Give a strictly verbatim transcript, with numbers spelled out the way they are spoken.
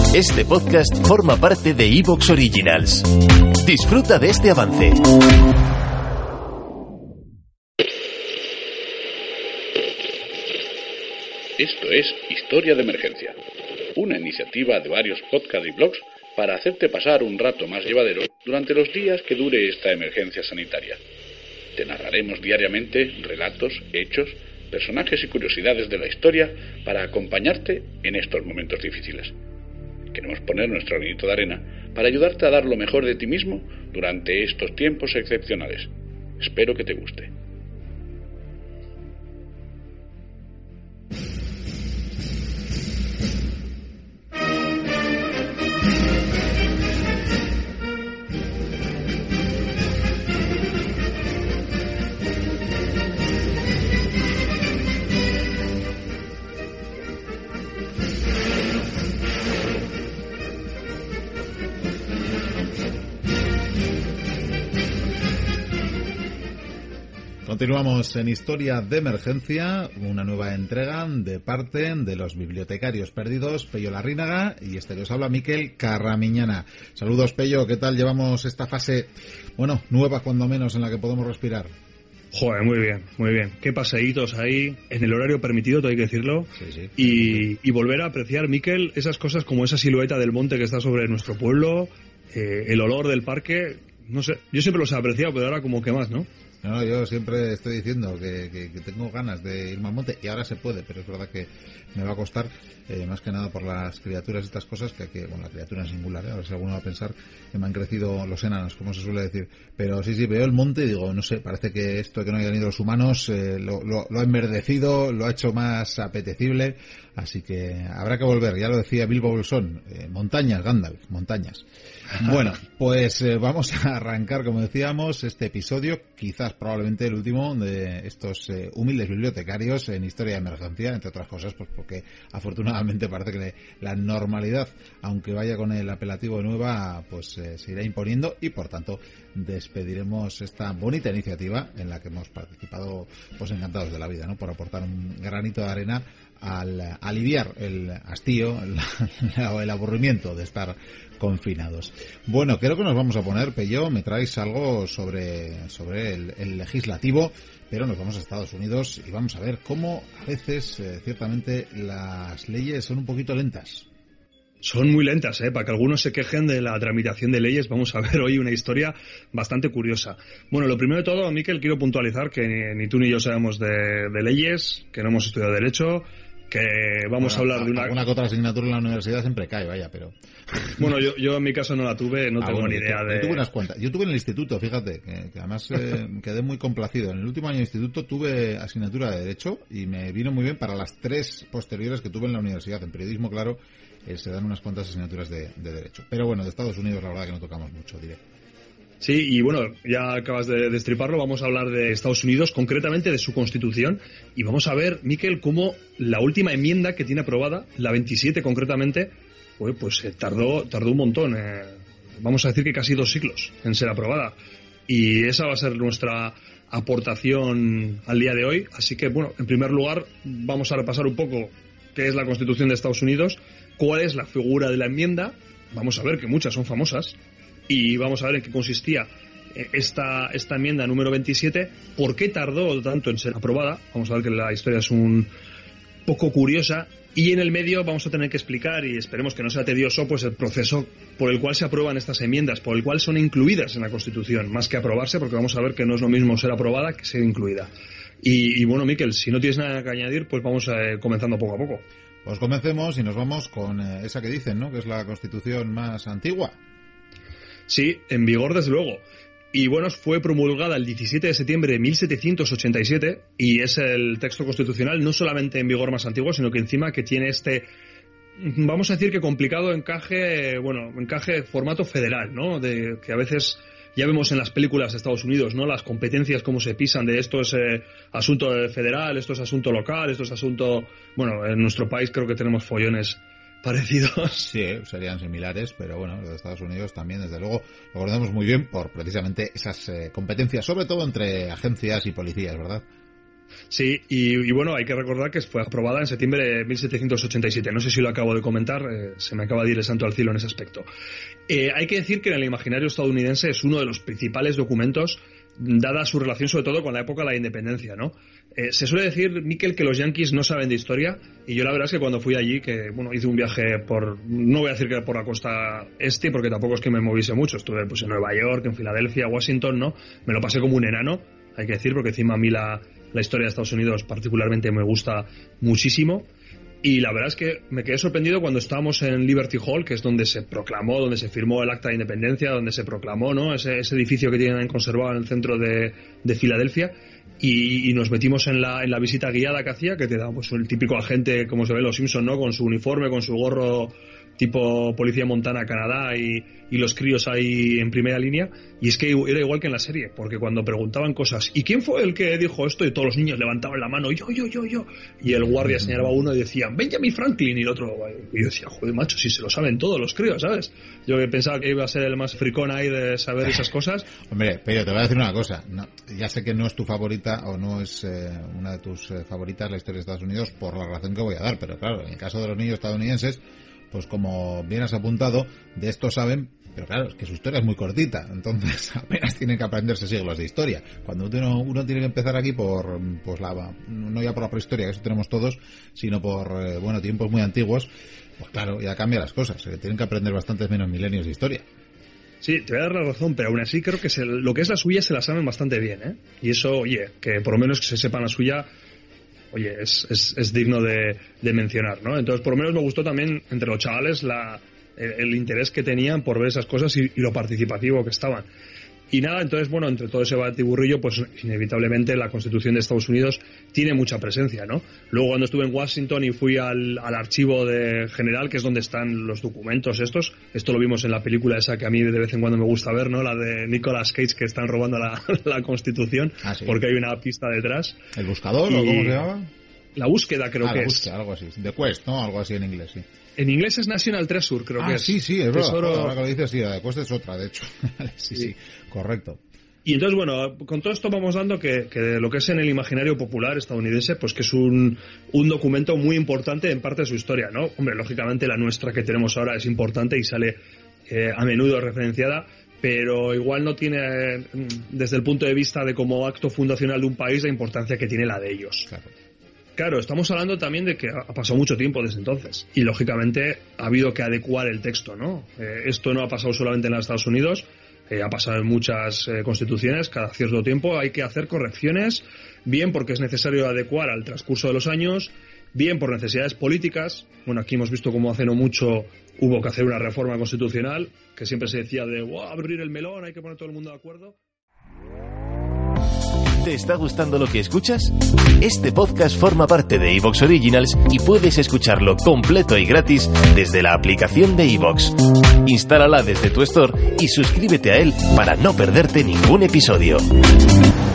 Este podcast forma parte de iVoox Originals. Disfruta de este avance. Esto es Historia de Emergencia, una iniciativa de varios podcasts y blogs para hacerte pasar un rato más llevadero durante los días que dure esta emergencia sanitaria. Te narraremos diariamente relatos, hechos, personajes y curiosidades de la historia para acompañarte en estos momentos difíciles. Queremos poner nuestro granito de arena para ayudarte a dar lo mejor de ti mismo durante estos tiempos excepcionales. Espero que te guste. Continuamos en Historia de Emergencia, una nueva entrega de parte de los bibliotecarios perdidos, Pello Larrínaga, y este que os habla, Miquel Carramiñana. Saludos, Pello, ¿qué tal llevamos esta fase, bueno, nueva cuando menos, en la que podemos respirar? Joder, muy bien, muy bien. Qué paseitos ahí, en el horario permitido, todo hay que decirlo. Sí, sí. Y, y volver a apreciar, Miquel, esas cosas como esa silueta del monte que está sobre nuestro pueblo, eh, el olor del parque, no sé, yo siempre los he apreciado, pero ahora como que más, ¿no? No, no, yo siempre estoy diciendo que, que, que tengo ganas de irme al monte, y ahora se puede, pero es verdad que me va a costar, eh, más que nada por las criaturas y estas cosas, que, que bueno, la criatura en singular, ¿eh? A ver si alguno va a pensar que me han crecido los enanos, como se suele decir. Pero sí, sí, veo el monte y digo, no sé, parece que esto de que no hayan ido los humanos eh, lo, lo, lo ha enverdecido, lo ha hecho más apetecible, así que habrá que volver, ya lo decía Bilbo Bolsón, eh, montañas, Gandalf, montañas. Bueno, pues eh, vamos a arrancar, como decíamos, este episodio, quizás probablemente el último de estos eh, humildes bibliotecarios en Historia de Emergencia, entre otras cosas, pues porque afortunadamente parece que la normalidad, aunque vaya con el apelativo de nueva, pues eh, se irá imponiendo, y por tanto despediremos esta bonita iniciativa en la que hemos participado, pues encantados de la vida, ¿no? Por aportar un granito de arena al aliviar el hastío o el aburrimiento de estar confinados. Bueno, creo que nos vamos a poner, Pello, me traes algo sobre, sobre el, el legislativo, pero nos vamos a Estados Unidos y vamos a ver cómo a veces, eh, ciertamente, las leyes son un poquito lentas. Son muy lentas, ¿eh? Para que algunos se quejen de la tramitación de leyes, vamos a ver hoy una historia bastante curiosa. Bueno, lo primero de todo, Miquel, quiero puntualizar que ni, ni tú ni yo sabemos de, de leyes, que no hemos estudiado Derecho, que vamos bueno, a hablar de una... Alguna que otra asignatura en la universidad siempre cae, vaya, pero... Bueno, yo, yo en mi caso no la tuve, no ah, tengo bueno, ni idea yo, de... Yo tuve unas cuantas. Yo tuve en el instituto, fíjate, que, que además eh, quedé muy complacido. En el último año de instituto tuve asignatura de Derecho y me vino muy bien para las tres posteriores que tuve en la universidad. En periodismo, claro, eh, se dan unas cuantas asignaturas de, de Derecho. Pero bueno, de Estados Unidos la verdad que no tocamos mucho, diré. Sí, y bueno, ya acabas de destriparlo, vamos a hablar de Estados Unidos, concretamente de su Constitución, y vamos a ver, Miquel, cómo la última enmienda que tiene aprobada, la veintisiete concretamente, pues, pues eh, tardó, tardó un montón, eh, vamos a decir que casi dos siglos en ser aprobada, y esa va a ser nuestra aportación al día de hoy, así que bueno, en primer lugar vamos a repasar un poco qué es la Constitución de Estados Unidos, cuál es la figura de la enmienda, vamos a ver que muchas son famosas, y vamos a ver en qué consistía esta, esta enmienda número veintisiete, por qué tardó tanto en ser aprobada, vamos a ver que la historia es un poco curiosa, y en el medio vamos a tener que explicar, y esperemos que no sea tedioso, pues el proceso por el cual se aprueban estas enmiendas, por el cual son incluidas en la Constitución, más que aprobarse, porque vamos a ver que no es lo mismo ser aprobada que ser incluida. Y, y bueno, Miquel, si no tienes nada que añadir, pues vamos eh, comenzando poco a poco. Pues comencemos y nos vamos con eh, esa que dicen, ¿no?, que es la Constitución más antigua. Sí, en vigor desde luego. Y bueno, fue promulgada el diecisiete de septiembre de mil setecientos ochenta y siete y es el texto constitucional no solamente en vigor más antiguo, sino que encima que tiene este, vamos a decir que complicado encaje, bueno, encaje formato federal, ¿no? De que a veces ya vemos en las películas de Estados Unidos, ¿no?, las competencias cómo se pisan de esto es eh, asunto federal, esto es asunto local, esto es asunto, bueno, en nuestro país creo que tenemos follones parecidos. Sí, serían similares, pero bueno, los de Estados Unidos también, desde luego, lo conocemos muy bien por precisamente esas eh, competencias, sobre todo entre agencias y policías, ¿verdad? Sí, y, y bueno, hay que recordar que fue aprobada en septiembre de mil setecientos ochenta y siete. No sé si lo acabo de comentar, eh, se me acaba de ir el santo al cielo en ese aspecto. Eh, hay que decir que en el imaginario estadounidense es uno de los principales documentos, dada su relación sobre todo con la época de la independencia, ¿no? Eh, se suele decir, Miquel, que los yanquis no saben de historia, y yo la verdad es que cuando fui allí, que bueno, hice un viaje por, no voy a decir que por la costa este, porque tampoco es que me moviese mucho, estuve pues en Nueva York, en Filadelfia, Washington, ¿no? Me lo pasé como un enano, hay que decir, porque encima a mí la, la historia de Estados Unidos particularmente me gusta muchísimo. Y la verdad es que me quedé sorprendido cuando estábamos en Liberty Hall, que es donde se proclamó, donde se firmó el Acta de Independencia, donde se proclamó, ¿no? Ese, ese edificio que tienen conservado en el centro de, de Filadelfia. Y, y nos metimos en la, en la visita guiada que hacía, que te da pues el típico agente, como se ve en Los Simpson, ¿no? Con su uniforme, con su gorro tipo Policía Montana Canadá y, y los críos ahí en primera línea. Y es que era igual que en la serie, porque cuando preguntaban cosas, ¿y quién fue el que dijo esto? Y todos los niños levantaban la mano, yo, yo, yo, yo. Y el guardia señalaba a uno y decía, Benjamin Franklin, y el otro, y yo decía, joder, macho, si se lo saben todos los críos, ¿sabes? Yo que pensaba que iba a ser el más fricón ahí de saber esas cosas. Hombre, pero te voy a decir una cosa, no, ya sé que no es tu favorita o no es eh, una de tus eh, favoritas la historia de Estados Unidos por la razón que voy a dar, pero claro, en el caso de los niños estadounidenses, pues como bien has apuntado, de esto saben, pero claro, es que su historia es muy cortita, entonces apenas tienen que aprenderse siglos de historia. Cuando uno, uno tiene que empezar aquí por, pues la, no ya por la prehistoria, que eso tenemos todos, sino por, eh, bueno, tiempos muy antiguos, pues claro, ya cambia las cosas, eh, tienen que aprender bastantes menos milenios de historia. Sí, te voy a dar la razón, pero aún así creo que se, lo que es la suya se la saben bastante bien, ¿eh? Y eso, oye, que por lo menos que se sepan la suya, oye, es, es, es digno de, de mencionar, ¿no? Entonces, por lo menos me gustó también entre los chavales la, el, el interés que tenían por ver esas cosas y, y lo participativo que estaban. Y nada, entonces, bueno, entre todo ese batiburrillo, pues inevitablemente la Constitución de Estados Unidos tiene mucha presencia, ¿no? Luego cuando estuve en Washington y fui al, al archivo de general, que es donde están los documentos estos, esto lo vimos en la película esa que a mí de vez en cuando me gusta ver, ¿no? La de Nicolas Cage, que están robando la, la Constitución, ah, ¿sí? Porque hay una pista detrás. ¿El buscador y... o cómo se llama? La búsqueda creo ah, que la es. Búsqueda, algo así. The Quest, ¿no? Algo así en inglés, sí. En inglés es National Treasure, creo ah, que es. sí, sí, es verdad. Tesoro... Ahora que lo dices, sí, la The Quest es otra, de hecho. sí, sí, sí, correcto. Y entonces, bueno, con todo esto vamos dando que, que lo que es en el imaginario popular estadounidense, pues que es un, un documento muy importante en parte de su historia, ¿no? Hombre, lógicamente la nuestra que tenemos ahora es importante y sale eh, a menudo referenciada, pero igual no tiene, desde el punto de vista de como acto fundacional de un país, la importancia que tiene la de ellos. Claro. Claro, estamos hablando también de que ha pasado mucho tiempo desde entonces y lógicamente ha habido que adecuar el texto, ¿no? Eh, esto no ha pasado solamente en los Estados Unidos, eh, ha pasado en muchas eh, constituciones, cada cierto tiempo hay que hacer correcciones, bien porque es necesario adecuar al transcurso de los años, bien por necesidades políticas. Bueno, aquí hemos visto cómo hace no mucho hubo que hacer una reforma constitucional, que siempre se decía de wow, abrir el melón, hay que poner todo el mundo de acuerdo. ¿Te está gustando lo que escuchas? Este podcast forma parte de iVoox Originals y puedes escucharlo completo y gratis desde la aplicación de iVoox. Instálala desde tu store y suscríbete a él para no perderte ningún episodio.